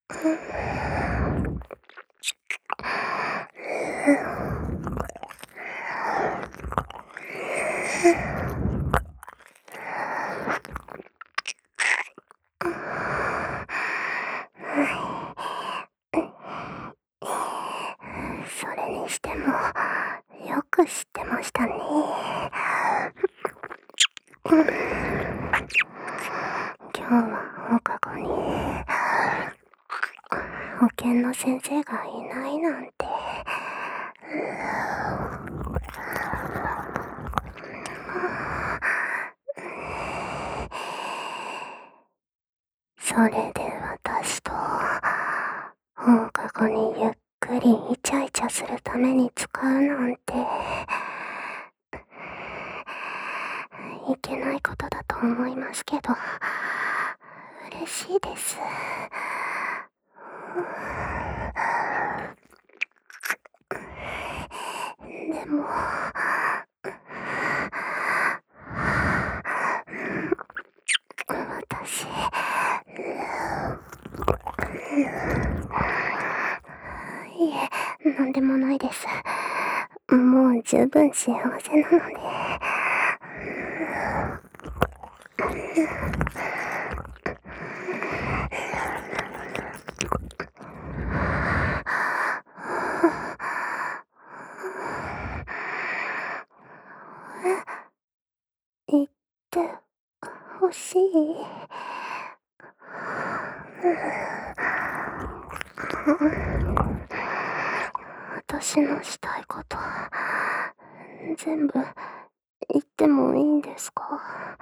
それにしても、よく知ってましたね。今日は放課後に保健の先生がいないなんて。それで私と放課後にゆっくりイチャイチャするために使うなんていけないことだと思いますけど、嬉しいです。でも私、いえ、なんでもないです。もう十分幸せなので。言ってほしい。私のしたいこと全部言ってもいいんですか？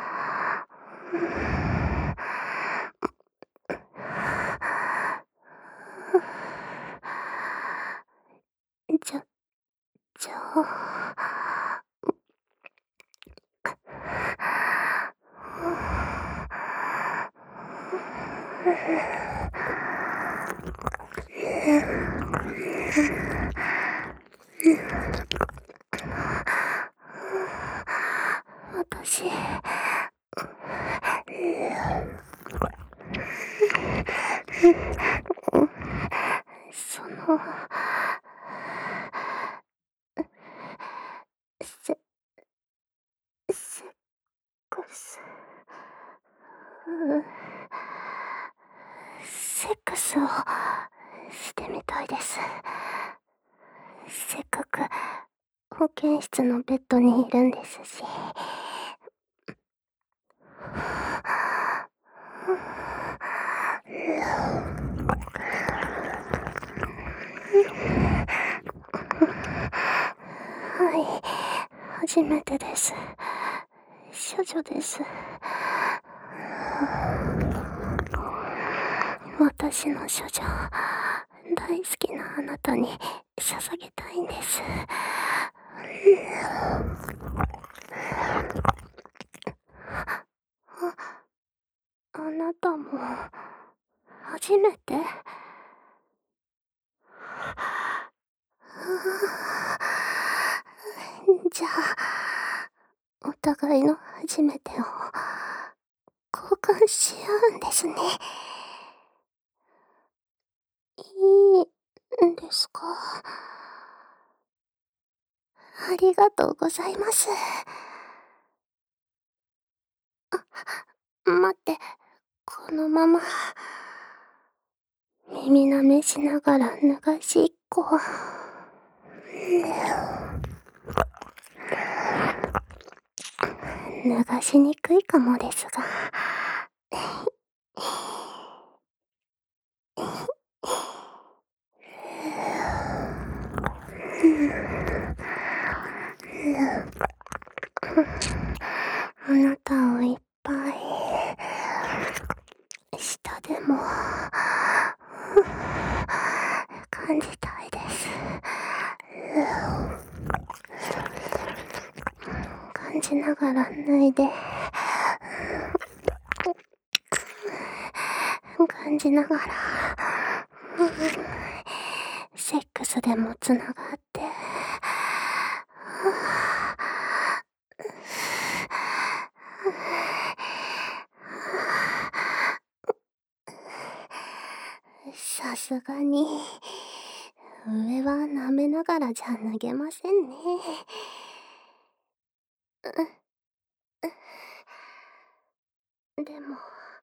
じゃ、じゃあ、私、その、セ、セックス、セックスをしてみたいです。せっかく保健室のベッドにいるんですし。はい、初めてです。処女です。私の処女、大好きなあなたに捧げたいんです。あなたも初めて？じゃあ、お互いの初めてを交換し合うんですね。いいんですか？ありがとうございます。待って、このまま耳舐めしながら脱がしっこ。脱がしにくいかもですが。あなたをいっぱい舌でも感じたいです。感じながら脱いで、感じながらセックスでもつながって、 さすがに、上は舐めながらじゃ脱げませんね。でも、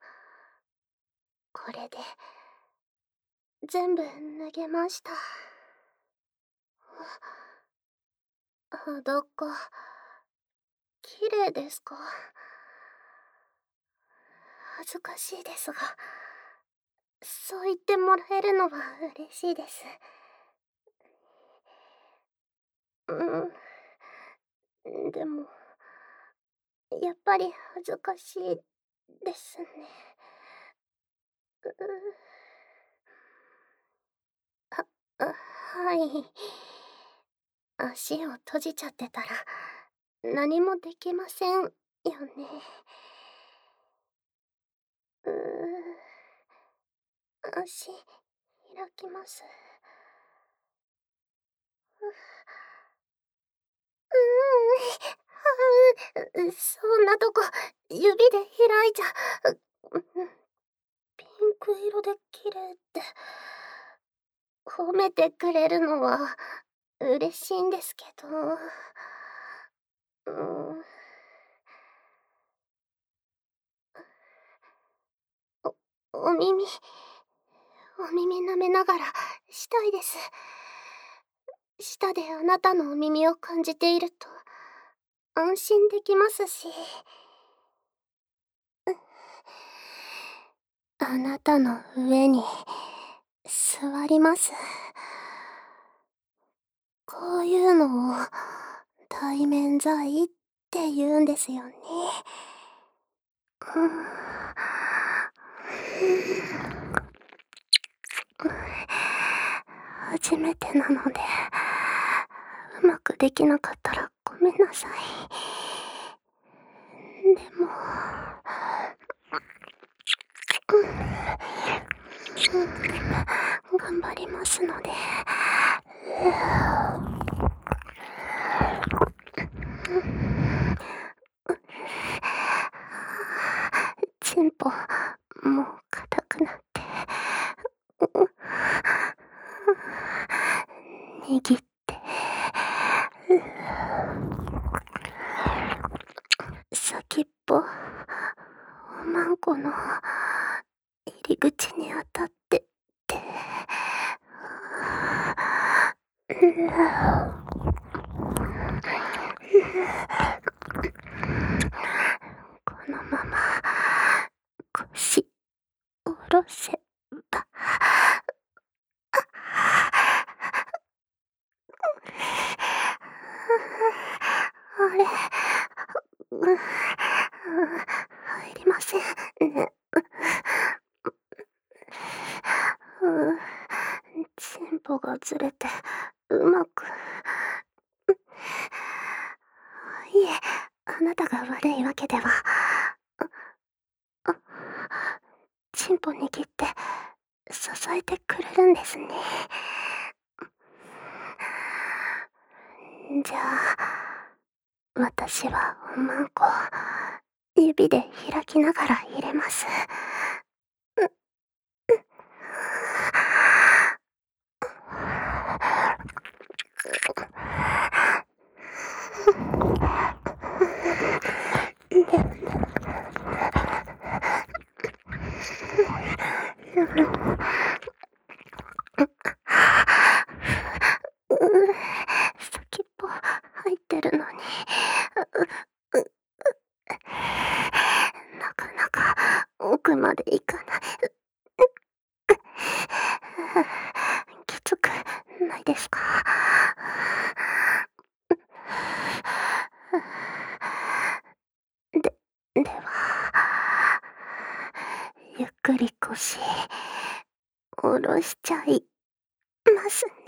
これで、全部脱げました。裸、綺麗ですか？恥ずかしいですが、そう言ってもらえるのは嬉しいです。でも、やっぱり恥ずかしいですね。は、はい。足を閉じちゃってたら、何もできませんよね。う足、開きます。そんなとこ、指で開いちゃ、ピンク色で綺麗って、褒めてくれるのは嬉しいんですけど、お耳、お耳舐めながらしたいです。舌であなたのお耳を感じていると安心できますし、あなたの上に座ります。こういうのを対面剤って言うんですよね。初めてなので、うまくできなかったらごめんなさい。でも、頑張りますので。チンポ、もう硬くなって、握って、先っぽ、おまんこの入り口に当たってって、このまま腰下ろせば、あれ、入りませんね。チンポがずれてうまく。いえ、あなたが悪いわけでは。チンポ握って支えてくれるんですね。じゃあ、私はおまんこ指で開きながら入れます。先っぽ入ってるのに、なかなか奥まで行かない。きつくないですか？では、ゆっくり腰、下ろしちゃいますね。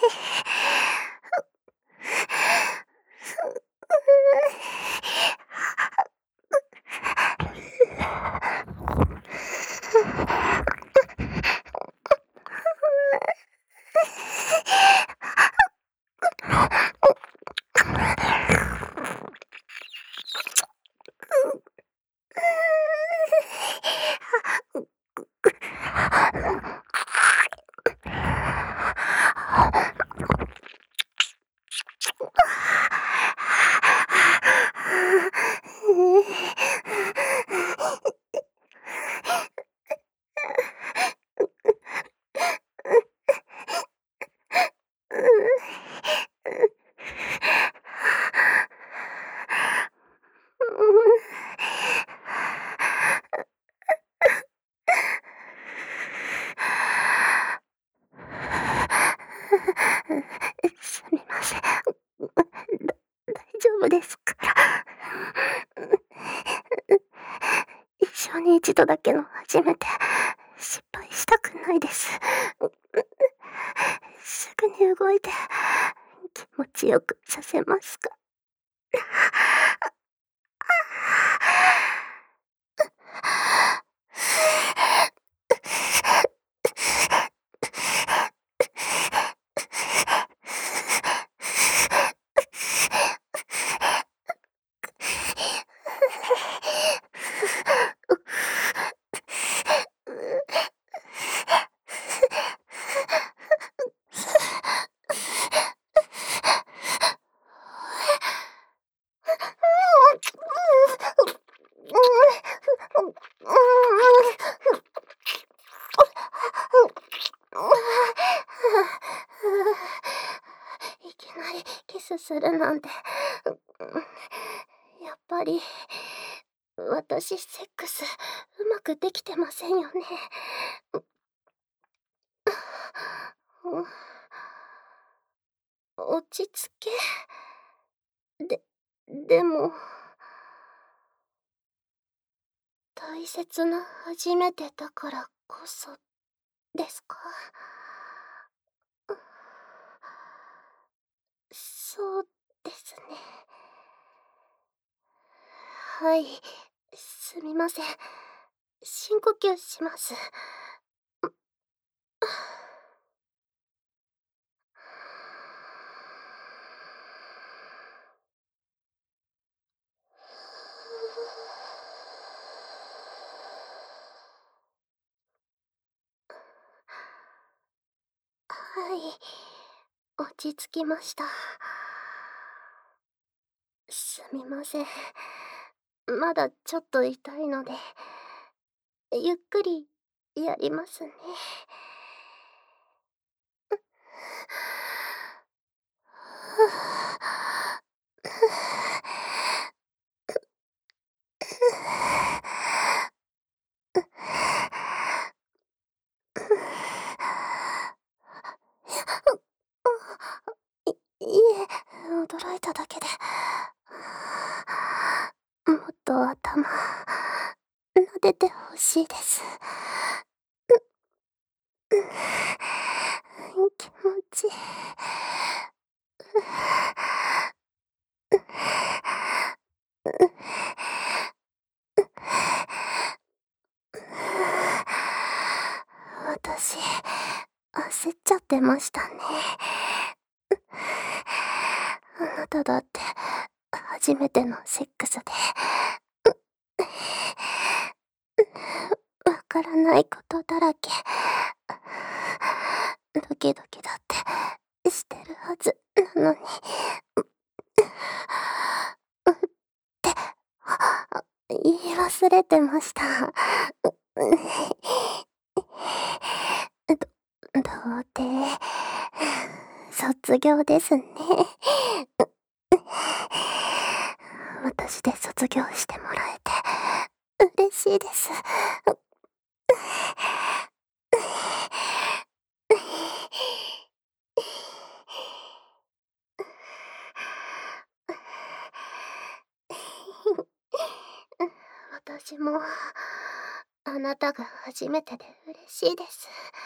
一度だけの初めて、失敗したくないです。すぐに動いて、気持ちよくさせますか。いきなりキスするなんて、やっぱり私セックスうまくできてませんよね。落ち着け。でも、大切な初めてだからこそですか？そうですね。はい、すみません。深呼吸します。はい、落ち着きました。すみません。まだちょっと痛いので、ゆっくりやりますね。いえ、驚いただけで。もっと頭、撫でてほしいです。気持ちいい。私、焦っちゃってましたね。あなただって、初めてのセックスで、わからないことだらけ。ドキドキだってしてるはずなのに。って言い忘れてました。童貞、卒業ですね。私で卒業してもらえて嬉しいです。私もあなたが初めてで嬉しいです。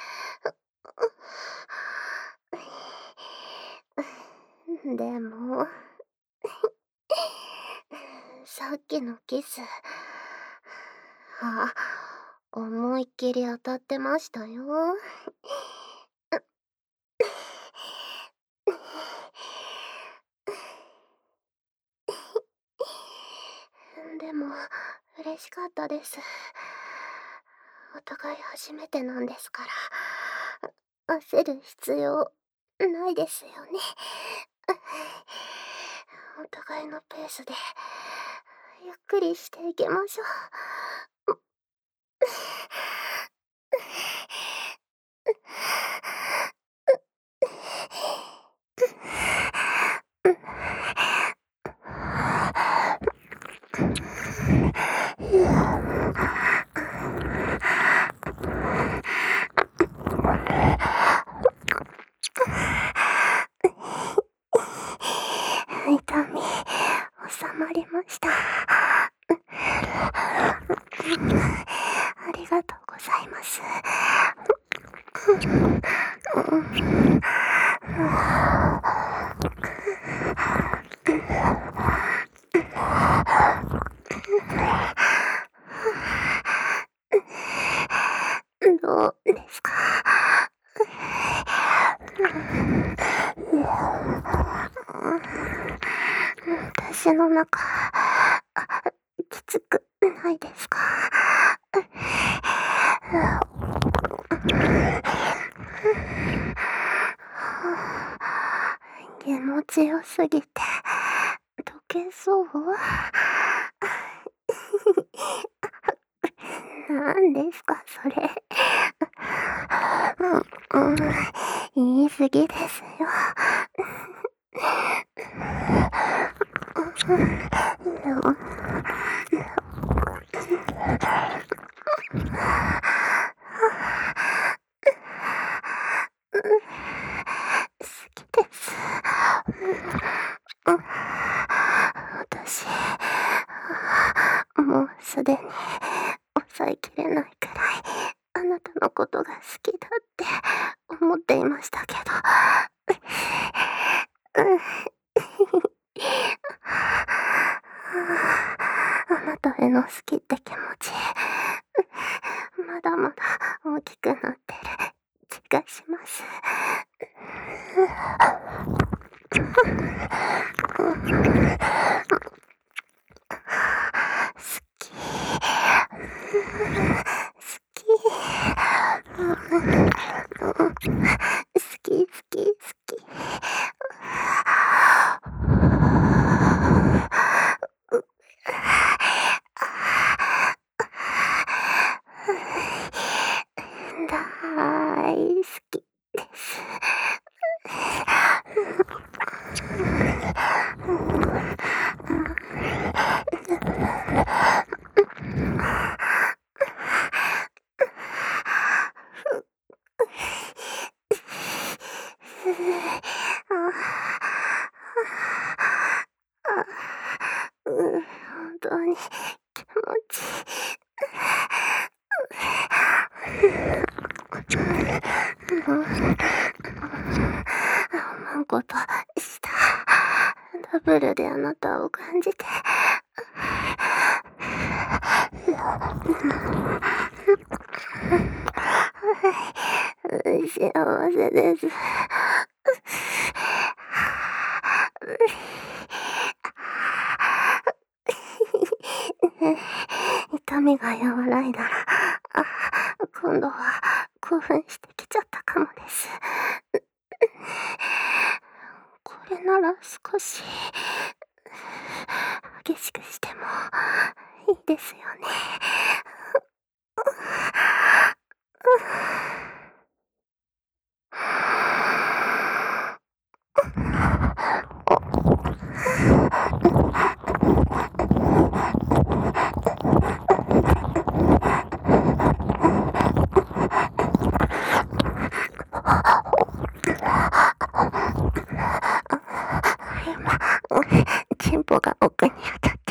でもさっきのキス、思いっきり当たってましたよ。でも嬉しかったです。お互い初めてなんですから、焦る必要ないですよね。お互いのペースでゆっくりしていきましょう。痛み収まりました。 どうですか？私の中、きつくないですか？気持ちよすぎて、溶けそう？なんですかそれ。言い過ぎですよ。好きです。私、もうすでに抑えきれないくらいあなたのことが好きだって思っていましたけど。あなたへの好きって気持ち、まだまだ大きくなってる気がします。好き。大好きです。本当に気持ち思うことした。ダブルであなたを感じて。幸せです。痛みが和らいだら、今度は興奮してきちゃったかもです。これなら少し激しくしてもいいですよね。チンポが奥に当たって。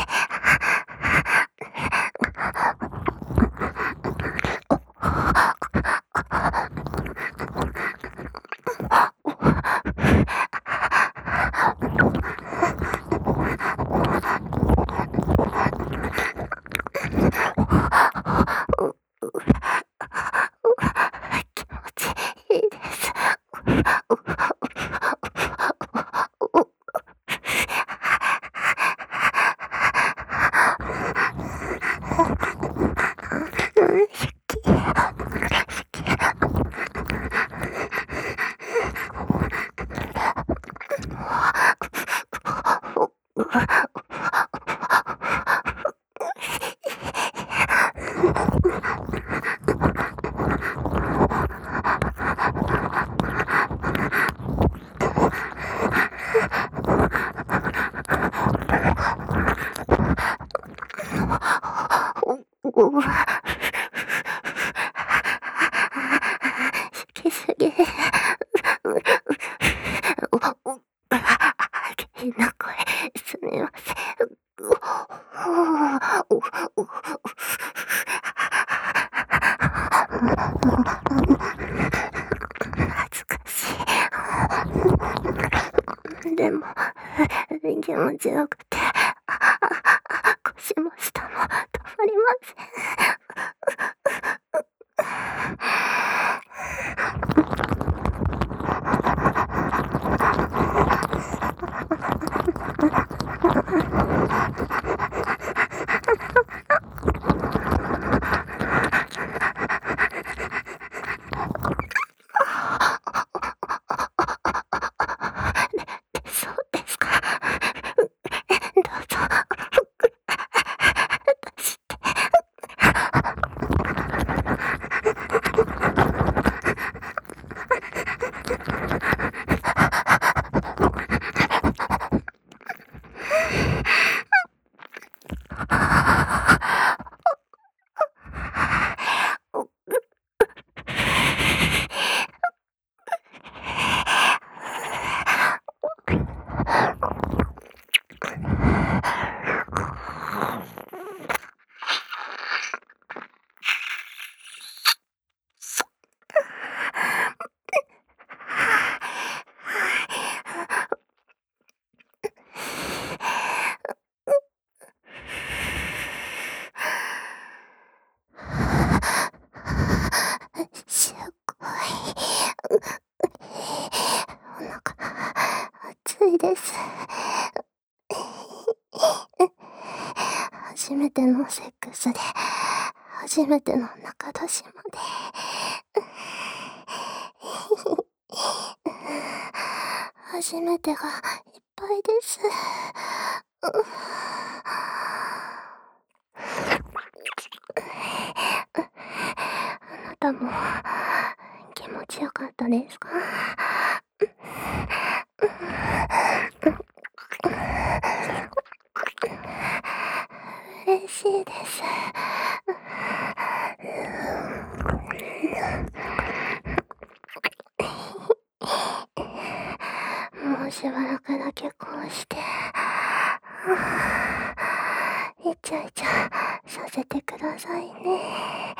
でも気持ちよくて、腰も下も止まりません。そうですか。どうぞ。私ってすごい。お腹熱いです。初めてのセックスで、初めての中出しまで。初めてがいっぱいです。あなたも気持ちよかったですか？嬉しいです。もうしばらくだけこうして、イチャイチャさせてくださいね。